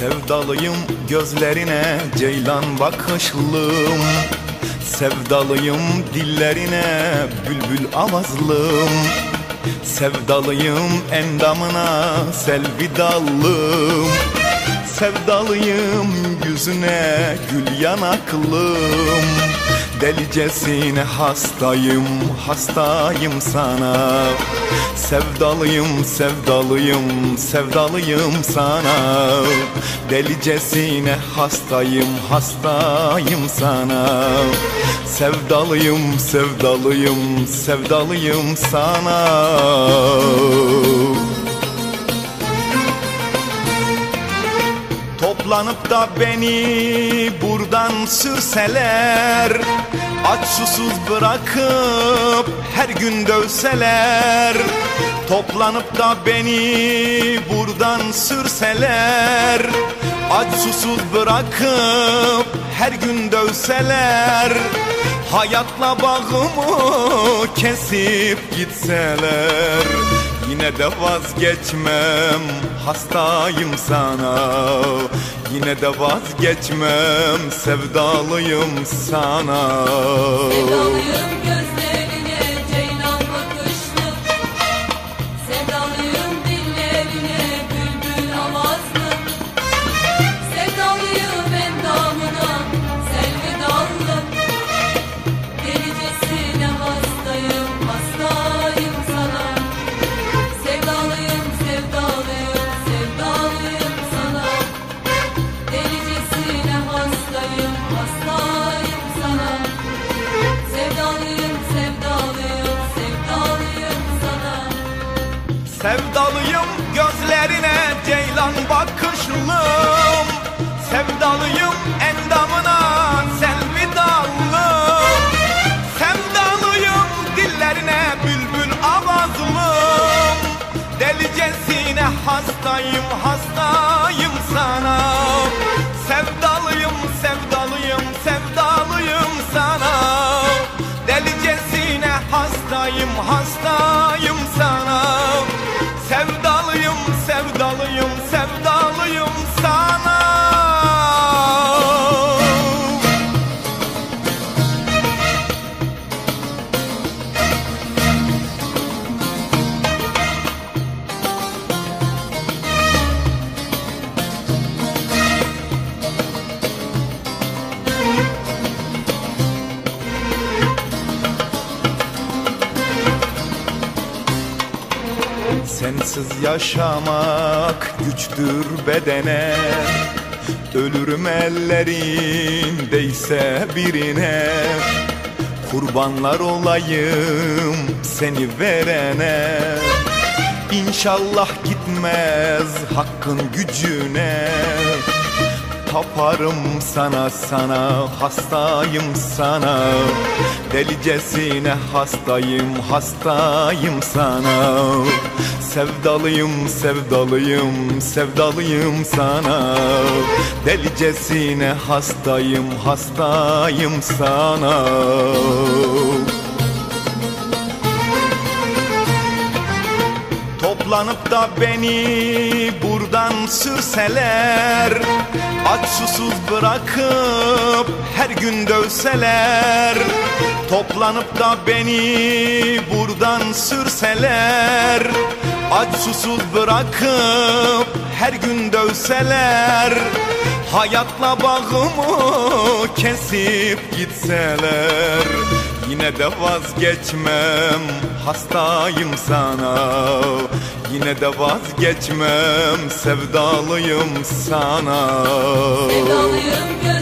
Sevdalıyım gözlerine ceylan bakışlım, sevdalıyım dillerine bülbül avazlım, sevdalıyım endamına selvi dallım, sevdalıyım yüzüne gül yanaklım. Delicesine hastayım, hastayım sana. Sevdalıyım, sevdalıyım, sevdalıyım sana. Delicesine hastayım, hastayım sana. Sevdalıyım, sevdalıyım, sevdalıyım sana. Toplanıp da beni buradan sürseler, aç susuz bırakıp her gün dövseler. Toplanıp da beni buradan sürseler, aç susuz bırakıp her gün dövseler. Hayatla bağımı kesip gitseler, yine de vazgeçmem, hastayım sana. Yine de vazgeçmem, sevdalıyım sana. Sevdalıyım gözlerine ceylan bakışlı, sevdalıyım dillerine bülbül avazlı, sevdalıyım endamına selvi dallı. Delicesine hastayım, hastayım sana. Sevdalıyım, sevdalıyım, sevdalıyım sana. Delicesine hastayım, hastayım sana. Sevdalıyım, sevdalıyım, sevdalıyım sana. Sevdalıyım gözlerine ceylan bakışlım, sevdalıyım endamına selvi dallım, sevdalıyım dillerine bülbül avazlım. Delicesine hastayım, hastayım sana. Sevdalıyım, sevdalıyım, sevdalıyım sana. Delicesine hastayım, hastayım sana. Sevdalıyım, sevdalıyım, sevdalıyım sana. Sensiz yaşamak güçtür bedene, ölürüm ellerindeyse birine. Kurbanlar olayım seni verene, İnşallah gitmez hakkın gücüne. Taparım sana, sana, hastayım sana. Delicesine hastayım, hastayım sana. Sevdalıyım, sevdalıyım, sevdalıyım sana. Delicesine hastayım, hastayım sana. Toplanıp da beni buradan sürseler, aç susuz bırakıp her gün dövseler. Toplanıp da beni buradan sürseler, aç susuz bırakıp her gün dövseler. Hayatla bağımı kesip gitseler, yine de vazgeçmem, hastayım sana. Yine de vazgeçmem, sevdalıyım sana. Sevdalıyım